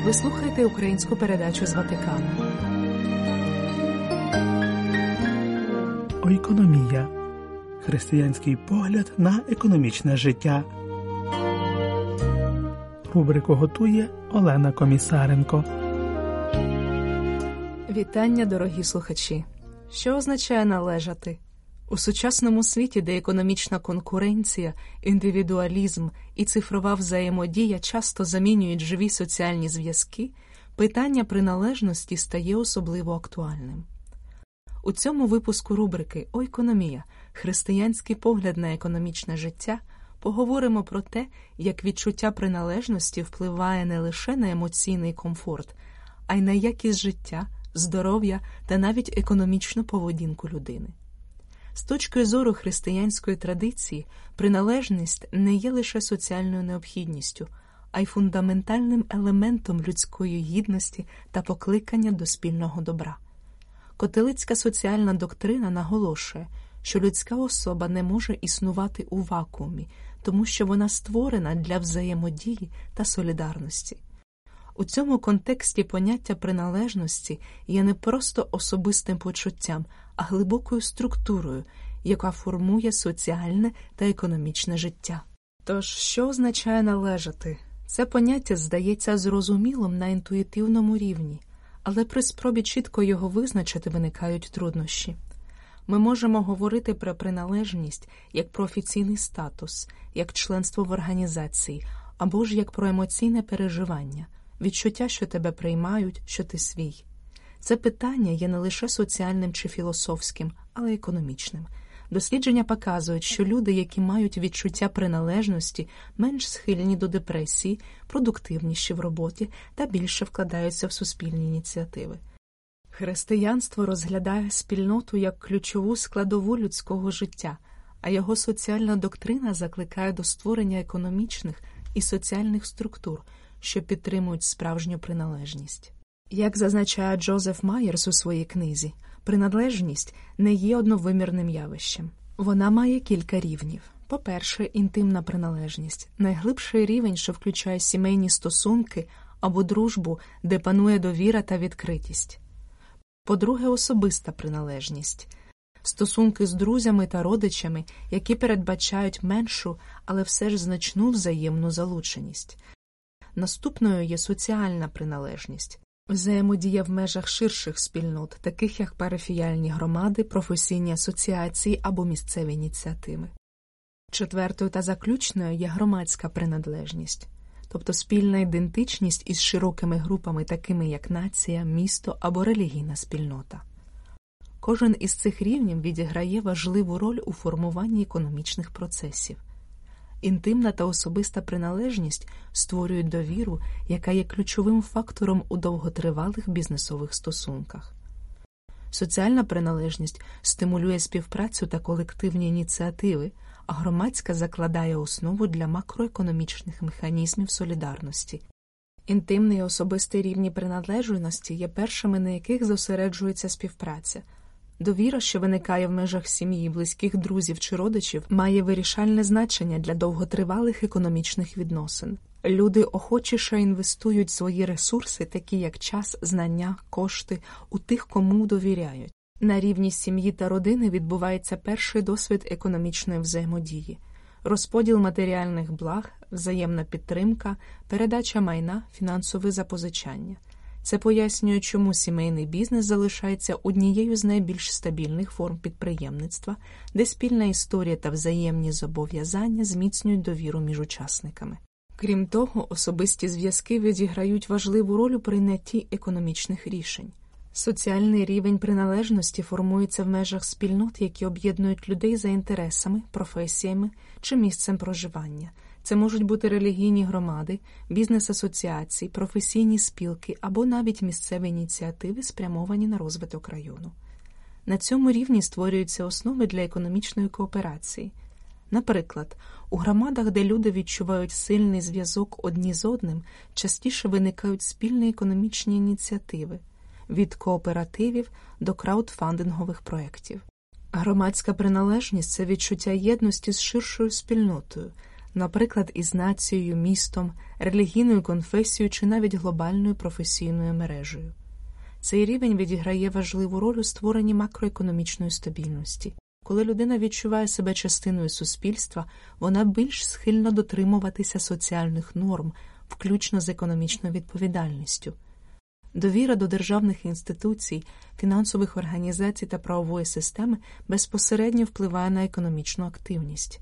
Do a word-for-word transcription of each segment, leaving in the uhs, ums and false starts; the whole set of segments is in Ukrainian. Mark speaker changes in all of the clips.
Speaker 1: Ви слухаєте українську передачу з Ватикану.
Speaker 2: Ойкономія. Християнський погляд на економічне життя. Рубрику готує Олена Комісаренко.
Speaker 1: Вітання, дорогі слухачі. Що означає належати? У сучасному світі, де економічна конкуренція, індивідуалізм і цифрова взаємодія часто замінюють живі соціальні зв'язки, питання приналежності стає особливо актуальним. У цьому випуску рубрики «Ойкономія. Християнський погляд на економічне життя» поговоримо про те, як відчуття приналежності впливає не лише на емоційний комфорт, а й на якість життя, здоров'я та навіть економічну поведінку людини. З точки зору християнської традиції, приналежність не є лише соціальною необхідністю, а й фундаментальним елементом людської гідності та покликання до спільного добра. Католицька соціальна доктрина наголошує, що людська особа не може існувати у вакуумі, тому що вона створена для взаємодії та солідарності. У цьому контексті поняття приналежності є не просто особистим почуттям, а глибокою структурою, яка формує соціальне та економічне життя. Тож, що означає належати? Це поняття здається зрозумілим на інтуїтивному рівні, але при спробі чітко його визначити виникають труднощі. Ми можемо говорити про приналежність як про офіційний статус, як членство в організації, або ж як про емоційне переживання, відчуття, що тебе приймають, що ти свій. Це питання є не лише соціальним чи філософським, але й економічним. Дослідження показують, що люди, які мають відчуття приналежності, менш схильні до депресії, продуктивніші в роботі та більше вкладаються в суспільні ініціативи. Християнство розглядає спільноту як ключову складову людського життя, а його соціальна доктрина закликає до створення економічних і соціальних структур, що підтримують справжню приналежність. Як зазначає Джозеф Майерс у своїй книзі, приналежність не є одновимірним явищем. Вона має кілька рівнів. По-перше, інтимна приналежність – найглибший рівень, що включає сімейні стосунки або дружбу, де панує довіра та відкритість. По-друге, особиста приналежність – стосунки з друзями та родичами, які передбачають меншу, але все ж значну взаємну залученість. Наступною є соціальна приналежність – взаємодія в межах ширших спільнот, таких як парафіяльні громади, професійні асоціації або місцеві ініціативи. Четвертою та заключною є громадська приналежність, тобто спільна ідентичність із широкими групами, такими як нація, місто або релігійна спільнота. Кожен із цих рівнів відіграє важливу роль у формуванні економічних процесів. Інтимна та особиста приналежність створюють довіру, яка є ключовим фактором у довготривалих бізнесових стосунках. Соціальна приналежність стимулює співпрацю та колективні ініціативи, а громадська закладає основу для макроекономічних механізмів солідарності. Інтимний і особистий рівні приналежності є першими, на яких зосереджується співпраця. Довіра, що виникає в межах сім'ї, близьких друзів чи родичів, має вирішальне значення для довготривалих економічних відносин. Люди охочіше інвестують свої ресурси, такі як час, знання, кошти, у тих, кому довіряють. На рівні сім'ї та родини відбувається перший досвід економічної взаємодії. Розподіл матеріальних благ, взаємна підтримка, передача майна, фінансове запозичання. Це пояснює, чому сімейний бізнес залишається однією з найбільш стабільних форм підприємництва, де спільна історія та взаємні зобов'язання зміцнюють довіру між учасниками. Крім того, особисті зв'язки відіграють важливу роль у прийнятті економічних рішень. Соціальний рівень приналежності формується в межах спільнот, які об'єднують людей за інтересами, професіями чи місцем проживання. Це можуть бути релігійні громади, бізнес-асоціації, професійні спілки або навіть місцеві ініціативи, спрямовані на розвиток району. На цьому рівні створюються основи для економічної кооперації. Наприклад, у громадах, де люди відчувають сильний зв'язок одні з одним, частіше виникають спільні економічні ініціативи – від кооперативів до краудфандингових проєктів. Громадська приналежність – це відчуття єдності з ширшою спільнотою. наприклад, із нацією, містом, релігійною конфесією чи навіть глобальною професійною мережею. Цей рівень відіграє важливу роль у створенні макроекономічної стабільності. Коли людина відчуває себе частиною суспільства, вона більш схильна дотримуватися соціальних норм, включно з економічною відповідальністю. Довіра до державних інституцій, фінансових організацій та правової системи безпосередньо впливає на економічну активність.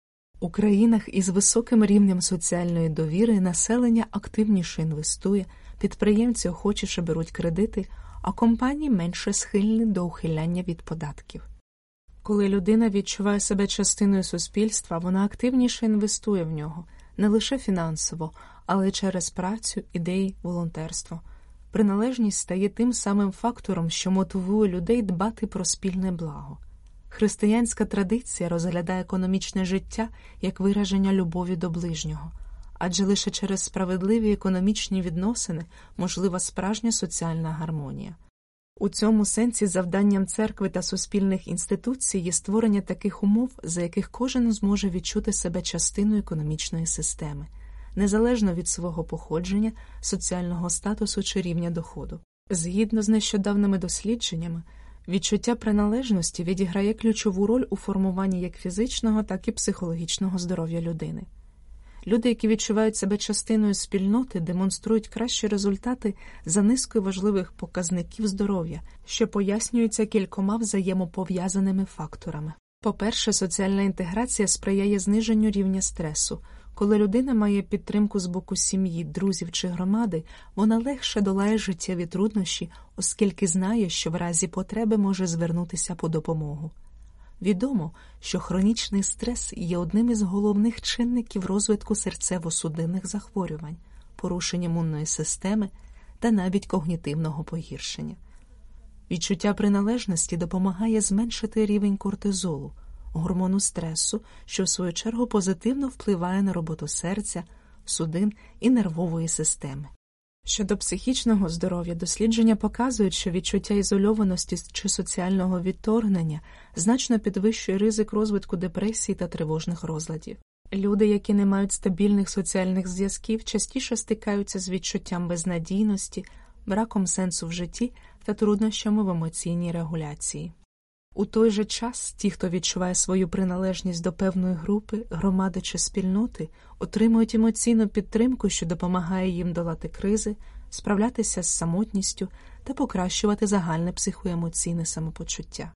Speaker 1: У країнах із високим рівнем соціальної довіри населення активніше інвестує, підприємці охочіше беруть кредити, а компанії менше схильні до ухиляння від податків. Коли людина відчуває себе частиною суспільства, вона активніше інвестує в нього, не лише фінансово, але й через працю, ідеї, волонтерство. Приналежність стає тим самим фактором, що мотивує людей дбати про спільне благо. Християнська традиція розглядає економічне життя як вираження любові до ближнього, адже лише через справедливі економічні відносини можлива справжня соціальна гармонія. У цьому сенсі завданням церкви та суспільних інституцій є створення таких умов, за яких кожен зможе відчути себе частиною економічної системи, незалежно від свого походження, соціального статусу чи рівня доходу. Згідно з нещодавними дослідженнями, відчуття приналежності відіграє ключову роль у формуванні як фізичного, так і психологічного здоров'я людини. Люди, які відчувають себе частиною спільноти, демонструють кращі результати за низкою важливих показників здоров'я, що пояснюються кількома взаємопов'язаними факторами. По-перше, соціальна інтеграція сприяє зниженню рівня стресу. Коли людина має підтримку з боку сім'ї, друзів чи громади, вона легше долає життєві труднощі, оскільки знає, що в разі потреби може звернутися по допомогу. Відомо, що хронічний стрес є одним із головних чинників розвитку серцево-судинних захворювань, порушень імунної системи та навіть когнітивного погіршення. Відчуття приналежності допомагає зменшити рівень кортизолу, гормону стресу, що в свою чергу позитивно впливає на роботу серця, судин і нервової системи. Щодо психічного здоров'я, дослідження показують, що відчуття ізольованості чи соціального відторгнення значно підвищує ризик розвитку депресії та тривожних розладів. Люди, які не мають стабільних соціальних зв'язків, частіше стикаються з відчуттям безнадійності, браком сенсу в житті та труднощами в емоційній регуляції. У той же час ті, хто відчуває свою приналежність до певної групи, громади чи спільноти, отримують емоційну підтримку, що допомагає їм долати кризи, справлятися з самотністю та покращувати загальне психоемоційне самопочуття.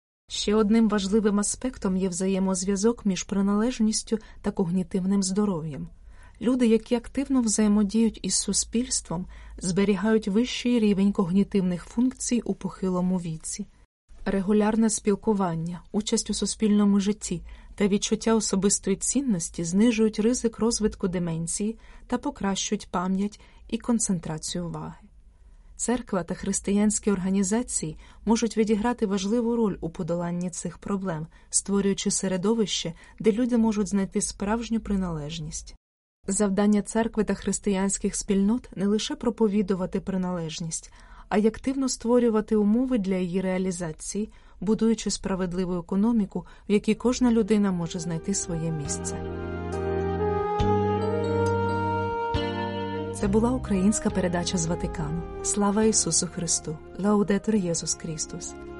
Speaker 1: Ще одним важливим аспектом є взаємозв'язок між приналежністю та когнітивним здоров'ям. Люди, які активно взаємодіють із суспільством, зберігають вищий рівень когнітивних функцій у похилому віці. Регулярне спілкування, участь у суспільному житті та відчуття особистої цінності знижують ризик розвитку деменції та покращують пам'ять і концентрацію уваги. Церква та християнські організації можуть відіграти важливу роль у подоланні цих проблем, створюючи середовище, де люди можуть знайти справжню приналежність. Завдання церкви та християнських спільнот не лише проповідувати приналежність, а й активно створювати умови для її реалізації, будуючи справедливу економіку, в якій кожна людина може знайти своє місце. Це була українська передача з Ватикану. Слава Ісусу Христу! Лаудетур Єсус Христос!